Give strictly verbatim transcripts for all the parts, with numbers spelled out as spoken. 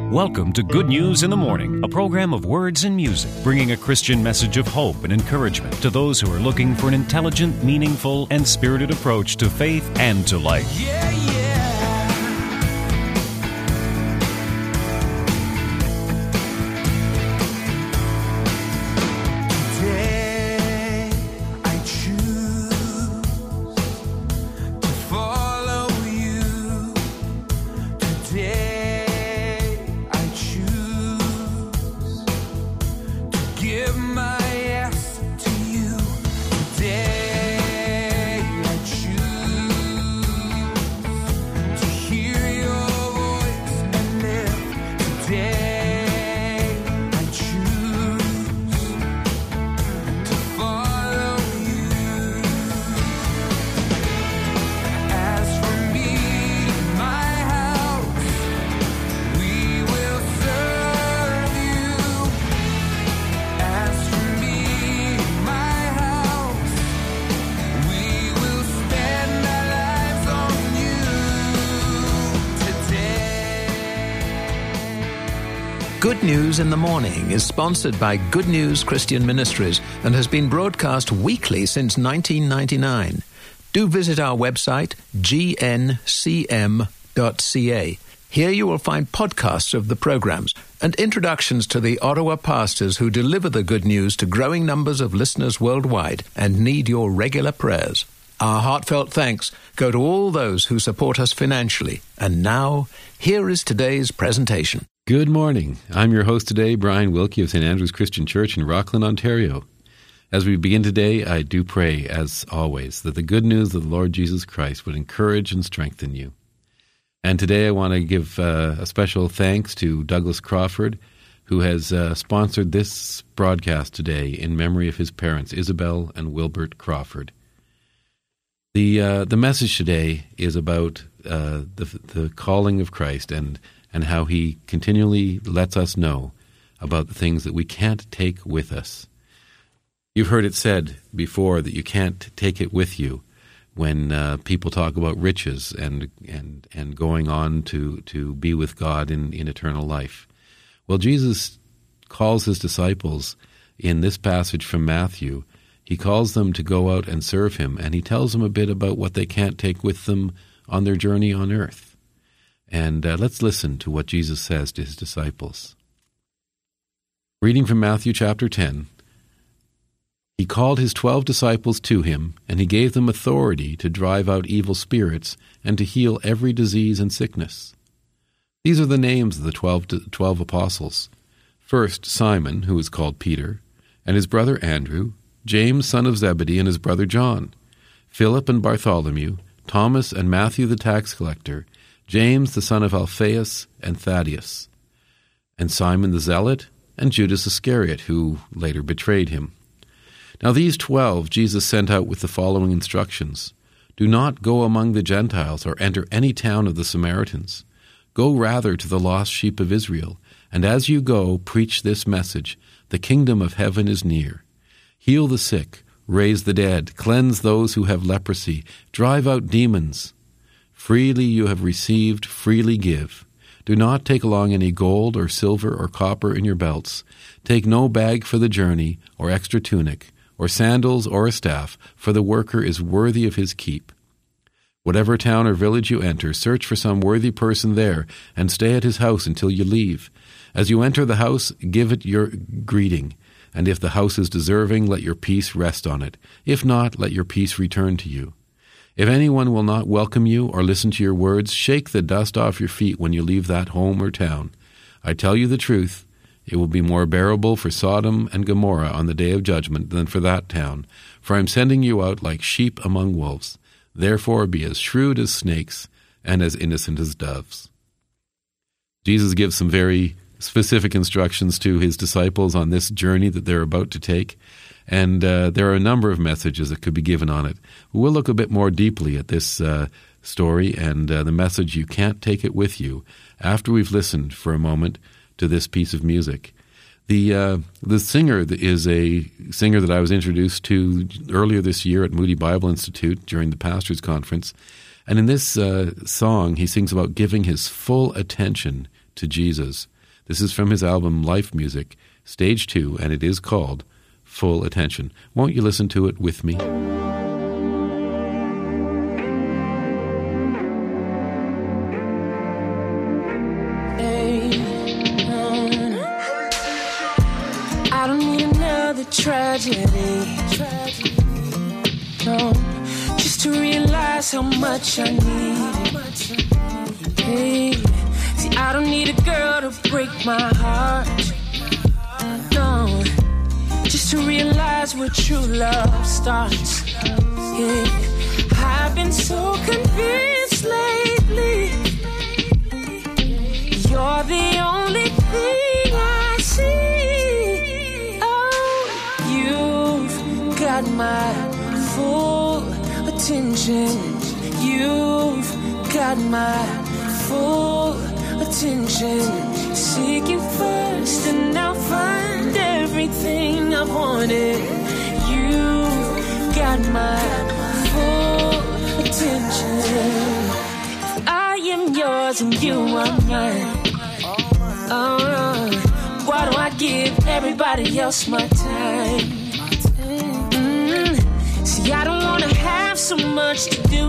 Welcome to Good News in the Morning, a program of words and music, bringing a Christian message of hope and encouragement to those who are looking for an intelligent, meaningful, and spirited approach to faith and to life. Yeah, yeah. Today I choose to follow you. Today I choose to give my yes to you. Today I choose to hear your voice and live. Today I choose to follow you. As for me and my house, we will serve you. As for me and my house, we will spend our lives on you today. Good News in the Morning is sponsored by Good News Christian Ministries and has been broadcast weekly since nineteen ninety-nine. Do visit our website, g n c m dot c a. Here you will find podcasts of the programs and introductions to the Ottawa pastors who deliver the good news to growing numbers of listeners worldwide and need your regular prayers. Our heartfelt thanks go to all those who support us financially. And now, here is today's presentation. Good morning. I'm your host today, Brian Wilkie of Saint Andrew's Christian Church in Rockland, Ontario. As we begin today, I do pray, as always, that the good news of the Lord Jesus Christ would encourage and strengthen you. And today I want to give uh, a special thanks to Douglas Crawford, who has uh, sponsored this broadcast today in memory of his parents, Isabel and Wilbert Crawford. The uh, the message today is about uh, the the calling of Christ and and how he continually lets us know about the things that we can't take with us. You've heard it said before that you can't take it with you when uh, people talk about riches and and and going on to, to be with God in, in eternal life. Well, Jesus calls his disciples in this passage from Matthew. He calls them to go out and serve him, and he tells them a bit about what they can't take with them on their journey on earth. And uh, let's listen to what Jesus says to his disciples. Reading from Matthew chapter ten. He called his twelve disciples to him, and he gave them authority to drive out evil spirits and to heal every disease and sickness. These are the names of the twelve, twelve apostles. First, Simon, who is called Peter, and his brother Andrew, James, son of Zebedee, and his brother John, Philip and Bartholomew, Thomas and Matthew the tax collector, James the son of Alphaeus and Thaddeus, and Simon the Zealot, and Judas Iscariot, who later betrayed him. Now these twelve Jesus sent out with the following instructions. Do not go among the Gentiles or enter any town of the Samaritans. Go rather to the lost sheep of Israel, and as you go, preach this message. The kingdom of heaven is near. Heal the sick, raise the dead, cleanse those who have leprosy, drive out demons. Freely you have received, freely give. Do not take along any gold or silver or copper in your belts. Take no bag for the journey or extra tunic, or sandals, or a staff, for the worker is worthy of his keep. Whatever town or village you enter, search for some worthy person there, and stay at his house until you leave. As you enter the house, give it your greeting, and if the house is deserving, let your peace rest on it. If not, let your peace return to you. If anyone will not welcome you or listen to your words, shake the dust off your feet when you leave that home or town. I tell you the truth, it will be more bearable for Sodom and Gomorrah on the day of judgment than for that town. For I am sending you out like sheep among wolves. Therefore be as shrewd as snakes and as innocent as doves. Jesus gives some very specific instructions to his disciples on this journey that they're about to take. And uh, there are a number of messages that could be given on it. We'll look a bit more deeply at this uh, story and uh, the message, you can't take it with you, after we've listened for a moment to this piece of music. The uh, the singer is a singer that I was introduced to earlier this year at Moody Bible Institute during the Pastors' Conference. And in this uh, song, he sings about giving his full attention to Jesus. This is from his album Life Music, Stage two, and it is called Full Attention. Won't you listen to it with me? I don't need another tragedy. No, just to realize how much I need it. Hey, see, I don't need a girl to break my heart. No, just to realize where true love starts. Yeah, I've been so convinced lately. You're the only thing I see. Oh, you've got my full attention. You've got my full attention. Seek you first and I'll find everything I wanted. You've got my full attention. I am yours and you are mine. Uh, why do I give everybody else my time? Mm, see, I don't wanna have so much to do.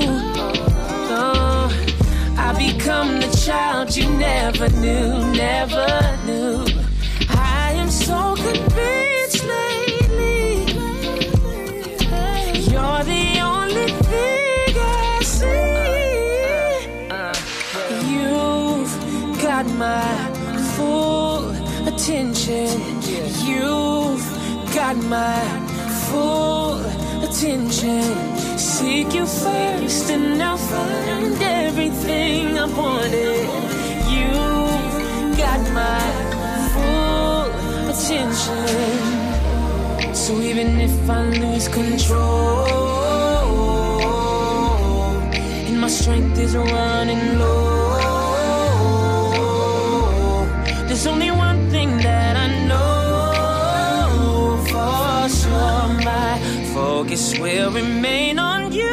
No, I become the child you never knew, never knew. I am so convinced lately. You're the only thing I see. You've got my full attention. You've got my full attention. Seek you first and I'll find everything I wanted. You've got my full attention. So even if I lose control and my strength is running low, there's only one thing that I know for sure. My focus will remain on you.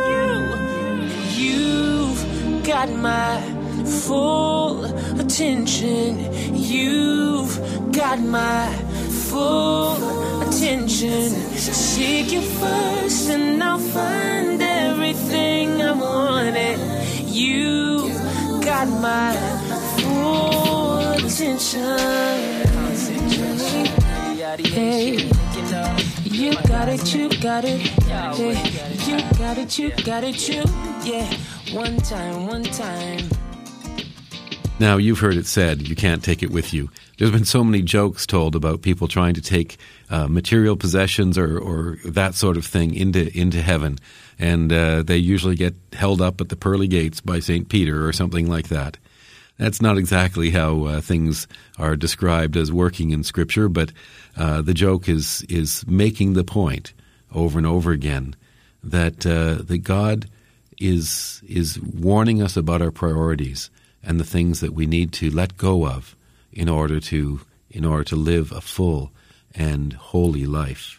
You've got my full attention. You've got my full attention. Seek you first and I'll find everything I wanted. You've got my full attention. Hey, you got it, you got it. Hey, you got it, you got it, you. Yeah, one time, one time. Now, you've heard it said, you can't take it with you. There's been so many jokes told about people trying to take uh, material possessions or, or that sort of thing into into heaven, and uh, they usually get held up at the pearly gates by Saint Peter or something like that. That's not exactly how uh, things are described as working in Scripture, but uh, the joke is is making the point over and over again that uh, that God is is warning us about our priorities and the things that we need to let go of in order to in order to live a full and holy life.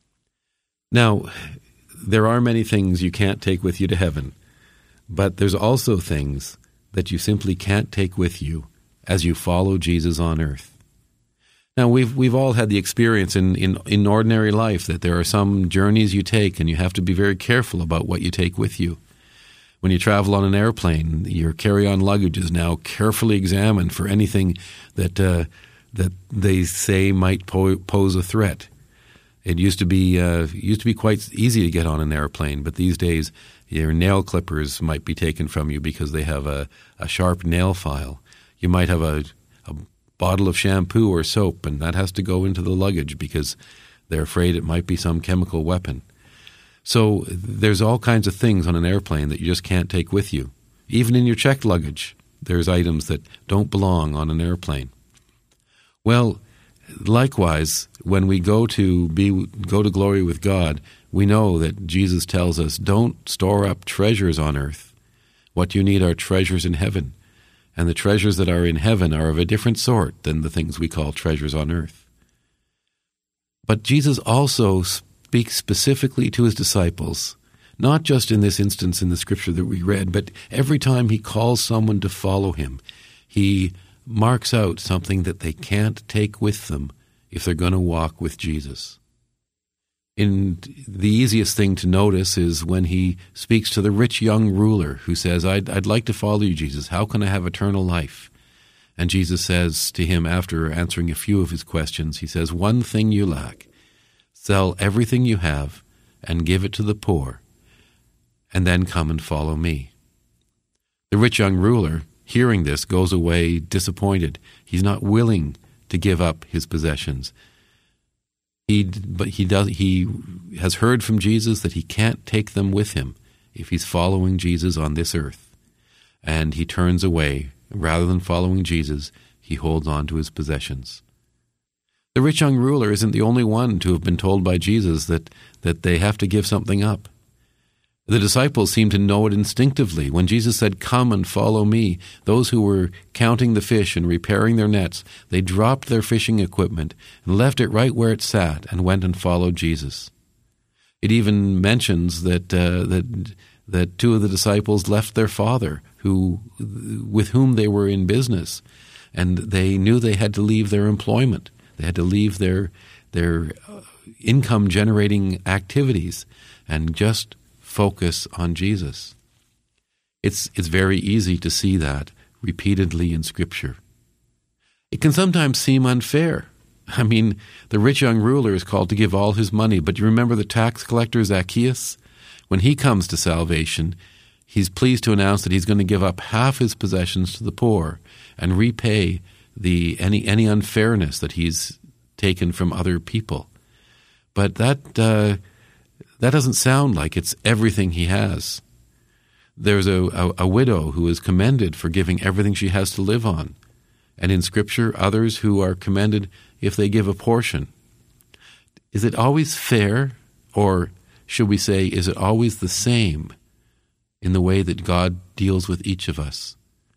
Now, there are many things you can't take with you to heaven, but there's also things that you simply can't take with you as you follow Jesus on earth. Now, we've we've all had the experience in, in, in ordinary life that there are some journeys you take and you have to be very careful about what you take with you. When you travel on an airplane, your carry-on luggage is now carefully examined for anything that uh, that they say might po- pose a threat. It used to be uh, used to be quite easy to get on an airplane, but these days your nail clippers might be taken from you because they have a, a sharp nail file. You might have a, a bottle of shampoo or soap, and that has to go into the luggage because they're afraid it might be some chemical weapon. So there's all kinds of things on an airplane that you just can't take with you. Even in your checked luggage, there's items that don't belong on an airplane. Well, likewise, when we go to be go to glory with God, we know that Jesus tells us, don't store up treasures on earth. What you need are treasures in heaven. And the treasures that are in heaven are of a different sort than the things we call treasures on earth. But Jesus also speaks specifically to his disciples, not just in this instance in the scripture that we read, but every time he calls someone to follow him, he marks out something that they can't take with them if they're going to walk with Jesus. And the easiest thing to notice is when he speaks to the rich young ruler who says, I'd, I'd like to follow you, Jesus. How can I have eternal life? And Jesus says to him, after answering a few of his questions, he says, one thing you lack. Sell everything you have and give it to the poor, and then come and follow me. The rich young ruler, hearing this, goes away disappointed. He's not willing to give up his possessions. He, but he does. He has heard from Jesus that he can't take them with him if he's following Jesus on this earth. And he turns away. Rather than following Jesus, he holds on to his possessions. The rich young ruler isn't the only one to have been told by Jesus that, that they have to give something up. The disciples seem to know it instinctively. When Jesus said, come and follow me, those who were counting the fish and repairing their nets, they dropped their fishing equipment and left it right where it sat and went and followed Jesus. It even mentions that uh, that that two of the disciples left their father, who with whom they were in business, and they knew they had to leave their employment. They had to leave their their income-generating activities and just focus on Jesus. It's it's very easy to see that repeatedly in Scripture. It can sometimes seem unfair. I mean, the rich young ruler is called to give all his money, but you remember the tax collector Zacchaeus? When he comes to salvation, he's pleased to announce that he's going to give up half his possessions to the poor and repay the any any unfairness that he's taken from other people. But that uh, that doesn't sound like it's everything he has. There's a, a, a widow who is commended for giving everything she has to live on, and in Scripture, others who are commended if they give a portion. Is it always fair, or should we say, is it always the same in the way that God deals with each of us?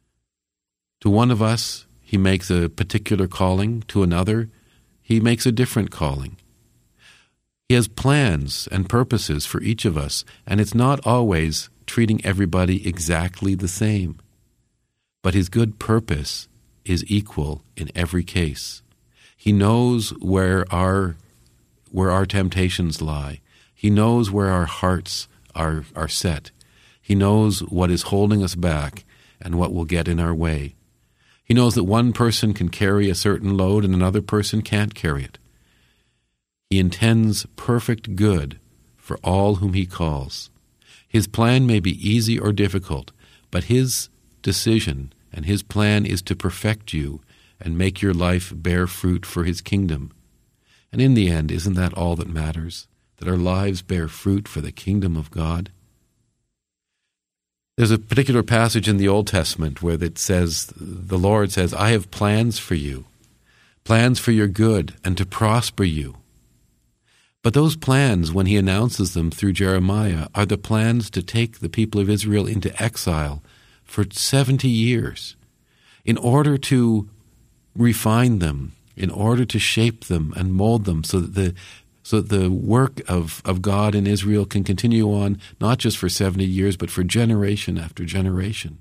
To one of us, he makes a particular calling. To another, he makes a different calling. He has plans and purposes for each of us, and it's not always treating everybody exactly the same. But his good purpose is equal in every case. He knows where our where our temptations lie. He knows where our hearts are, are set. He knows what is holding us back and what will get in our way. He knows that one person can carry a certain load and another person can't carry it. He intends perfect good for all whom he calls. His plan may be easy or difficult, but his decision and his plan is to perfect you and make your life bear fruit for his kingdom. And in the end, isn't that all that matters? That our lives bear fruit for the kingdom of God? There's a particular passage in the Old Testament where it says, the Lord says, I have plans for you, plans for your good and to prosper you. But those plans, when he announces them through Jeremiah, are the plans to take the people of Israel into exile for seventy years in order to refine them, in order to shape them and mold them so that the so that the work of, of God in Israel can continue on, not just for seventy years, but for generation after generation.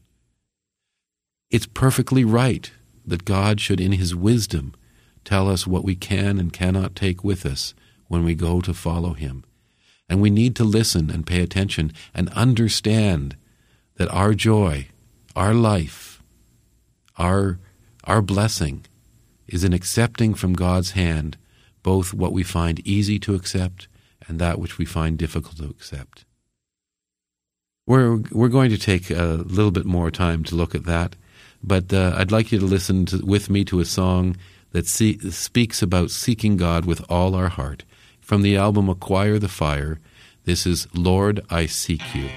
It's perfectly right that God should, in his wisdom, tell us what we can and cannot take with us when we go to follow him. And we need to listen and pay attention and understand that our joy, our life, our, our blessing is in accepting from God's hand both what we find easy to accept and that which we find difficult to accept. We're we're going to take a little bit more time to look at that, but uh, I'd like you to listen to, with me to a song that see, speaks about seeking God with all our heart. From the album Acquire the Fire, this is Lord, I Seek You.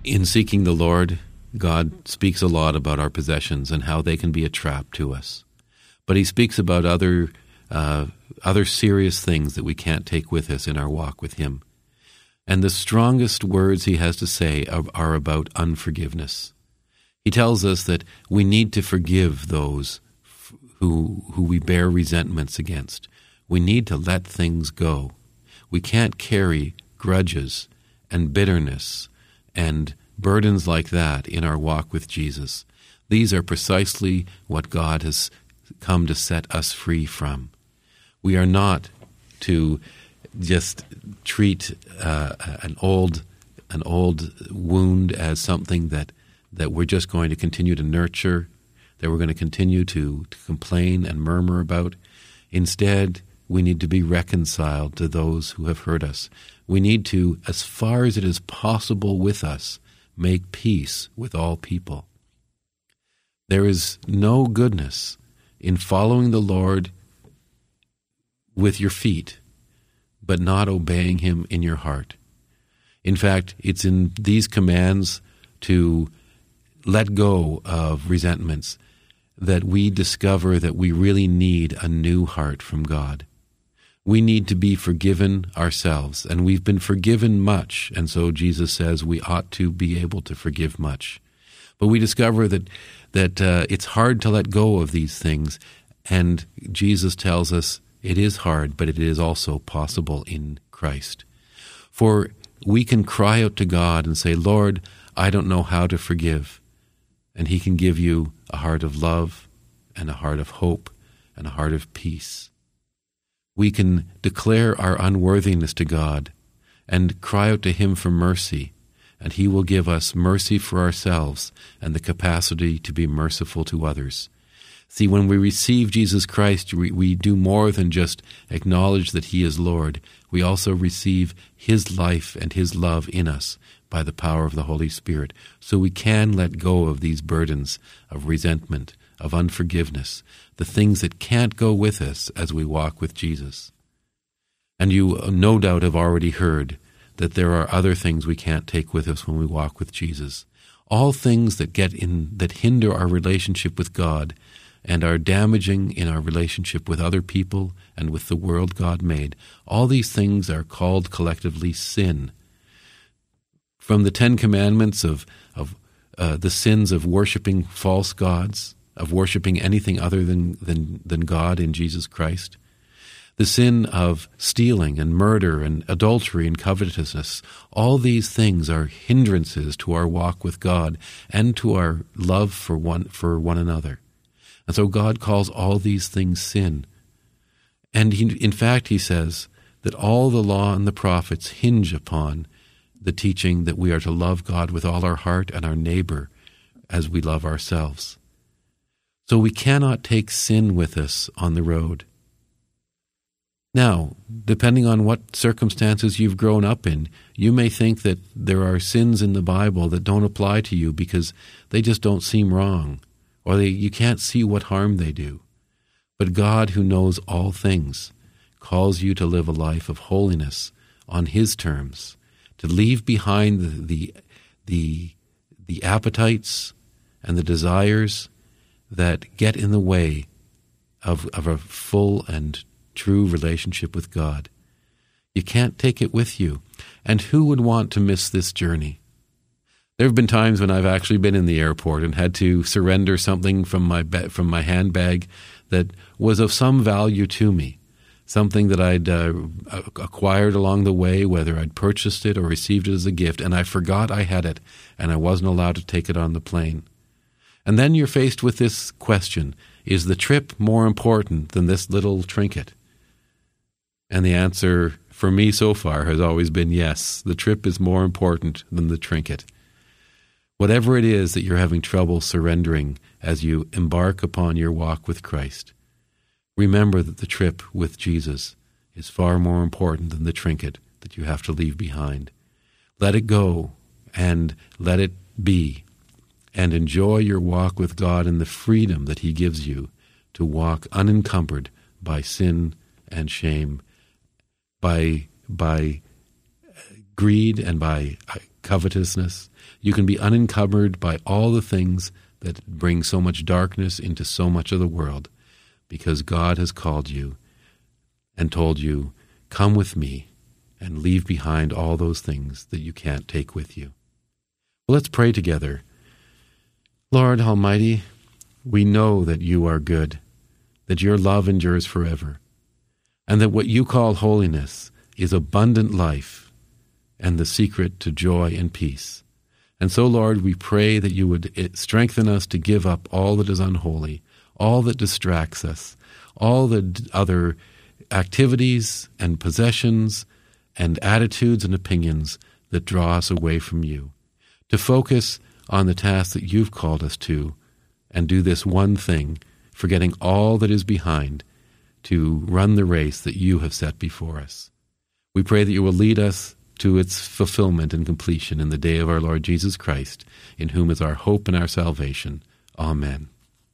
In seeking the Lord, God speaks a lot about our possessions and how they can be a trap to us. But he speaks about other uh, other serious things that we can't take with us in our walk with him. And the strongest words he has to say are, are about unforgiveness. He tells us that we need to forgive those f- who who we bear resentments against. We need to let things go. We can't carry grudges and bitterness and burdens like that in our walk with Jesus. These are precisely what God has come to set us free from. We are not to just treat uh, an old an old wound as something that, that we're just going to continue to nurture, that we're going to continue to, to complain and murmur about. Instead, we need to be reconciled to those who have hurt us. We need to, as far as it is possible with us, make peace with all people. There is no goodness in following the Lord with your feet, but not obeying him in your heart. In fact, it's in these commands to let go of resentments that we discover that we really need a new heart from God. We need to be forgiven ourselves, and we've been forgiven much, and so Jesus says we ought to be able to forgive much. But we discover that that uh, it's hard to let go of these things, and Jesus tells us it is hard, but it is also possible in Christ. For we can cry out to God and say, Lord, I don't know how to forgive, and he can give you a heart of love and a heart of hope and a heart of peace. We can declare our unworthiness to God and cry out to him for mercy, and he will give us mercy for ourselves and the capacity to be merciful to others. See, when we receive Jesus Christ, we, we do more than just acknowledge that he is Lord. We also receive his life and his love in us by the power of the Holy Spirit. So we can let go of these burdens of resentment, of unforgiveness, the things that can't go with us as we walk with Jesus. And you no doubt have already heard that there are other things we can't take with us when we walk with Jesus. All things that get in, that hinder our relationship with God and are damaging in our relationship with other people and with the world God made. All these things are called collectively sin. From the Ten Commandments of, of uh, the sins of worshiping false gods, of worshiping anything other than, than, than God in Jesus Christ, the sin of stealing and murder and adultery and covetousness, all these things are hindrances to our walk with God and to our love for one, for one another. And so God calls all these things sin. And he, in fact, he says that all the law and the prophets hinge upon the teaching that we are to love God with all our heart and our neighbor as we love ourselves. So we cannot take sin with us on the road. Now, depending on what circumstances you've grown up in, you may think that there are sins in the Bible that don't apply to you because they just don't seem wrong, or they, you can't see what harm they do. But God, who knows all things, calls you to live a life of holiness on his terms, to leave behind the the the, the appetites and the desires that get in the way of, of a full and true relationship with God. You can't take it with you. And who would want to miss this journey? There have been times when I've actually been in the airport and had to surrender something from my ba- from my handbag that was of some value to me, something that I'd uh, acquired along the way, whether I'd purchased it or received it as a gift, and I forgot I had it, and I wasn't allowed to take it on the plane. And then you're faced with this question, is the trip more important than this little trinket? And the answer for me so far has always been yes, the trip is more important than the trinket. Whatever it is that you're having trouble surrendering as you embark upon your walk with Christ, remember that the trip with Jesus is far more important than the trinket that you have to leave behind. Let it go and let it be, and enjoy your walk with God in the freedom that he gives you to walk unencumbered by sin and shame, by by greed and by covetousness. You can be unencumbered by all the things that bring so much darkness into so much of the world, because God has called you and told you, come with me and leave behind all those things that you can't take with you. Well, let's pray together. Lord Almighty, we know that you are good, that your love endures forever, and that what you call holiness is abundant life and the secret to joy and peace. And so, Lord, we pray that you would strengthen us to give up all that is unholy, all that distracts us, all the other activities and possessions and attitudes and opinions that draw us away from you, to focus on the task that you've called us to and do this one thing, forgetting all that is behind, to run the race that you have set before us. We pray that you will lead us to its fulfillment and completion in the day of our Lord Jesus Christ, in whom is our hope and our salvation. Amen.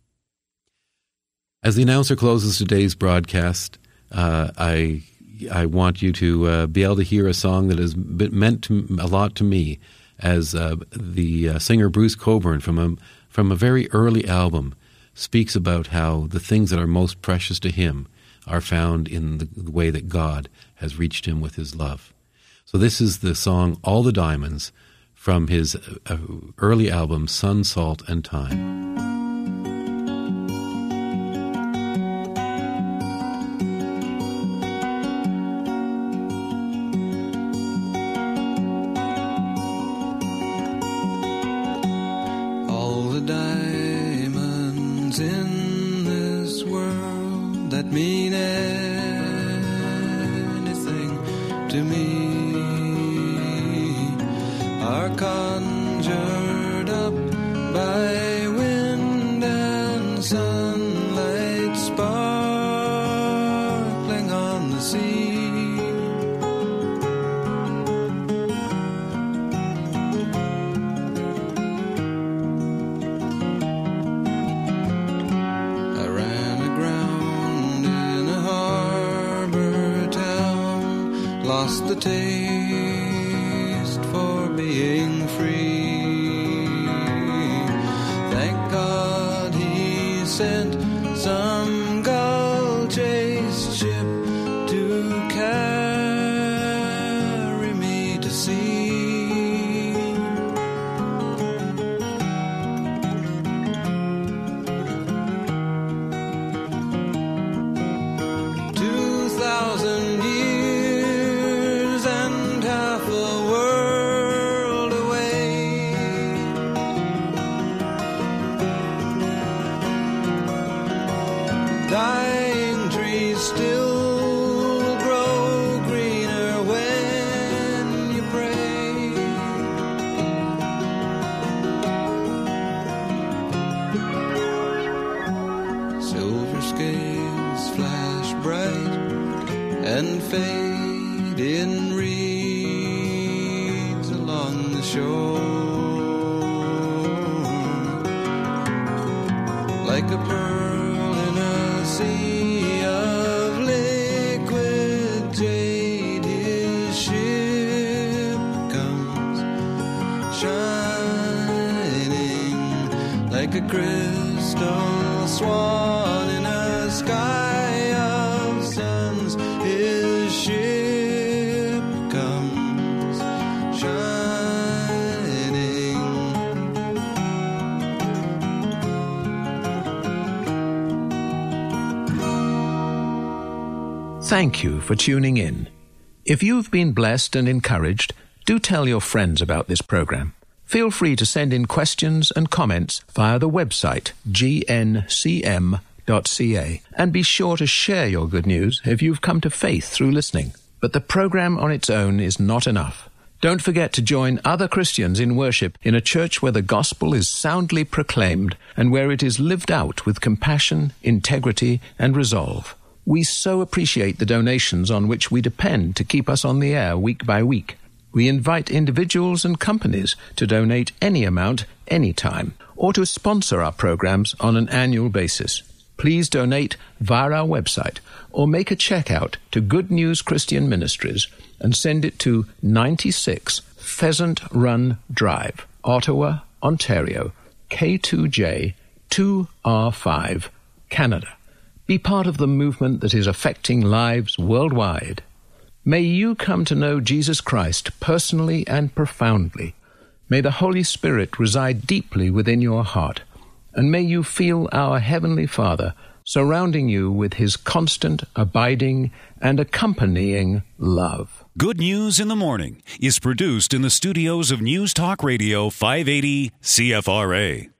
As the announcer closes today's broadcast, uh, I I want you to uh, be able to hear a song that has been meant to, a lot to me, as uh, the uh, singer Bruce Cockburn from a from a very early album speaks about how the things that are most precious to him are found in the, the way that God has reached him with his love. So this is the song All the Diamonds from his uh, early album Sun, Salt, and Time. All the diamonds in this world that mean anything to me are conjured up by wind and sunlight sparkling on the sea. I ran aground in a harbor town, lost the taste for being free. Thank God he sent some gull-chased ship to carry me to sea. Two thousand years and half a world away, dying trees still grow greener when you pray. Silver scales flash bright and fade in reeds along the shore, like a pearl in a sea of liquid jade. His ship comes shining like a crystal swan in a sky of suns. His ship comes shining. Thank you for tuning in. If you've been blessed and encouraged, do tell your friends about this program. Feel free to send in questions and comments via the website g n c m dot c a, and be sure to share your good news if you've come to faith through listening. But the program on its own is not enough. Don't forget to join other Christians in worship in a church where the gospel is soundly proclaimed and where it is lived out with compassion, integrity, and resolve. We so appreciate the donations on which we depend to keep us on the air week by week. We invite individuals and companies to donate any amount, anytime, or to sponsor our programs on an annual basis. Please donate via our website or make a check out to Good News Christian Ministries and send it to ninety-six Pheasant Run Drive, Ottawa, Ontario, K two J two R five, Canada. Be part of the movement that is affecting lives worldwide. May you come to know Jesus Christ personally and profoundly. May the Holy Spirit reside deeply within your heart, and may you feel our Heavenly Father surrounding you with his constant, abiding, and accompanying love. Good News in the Morning is produced in the studios of News Talk Radio five eighty C F R A.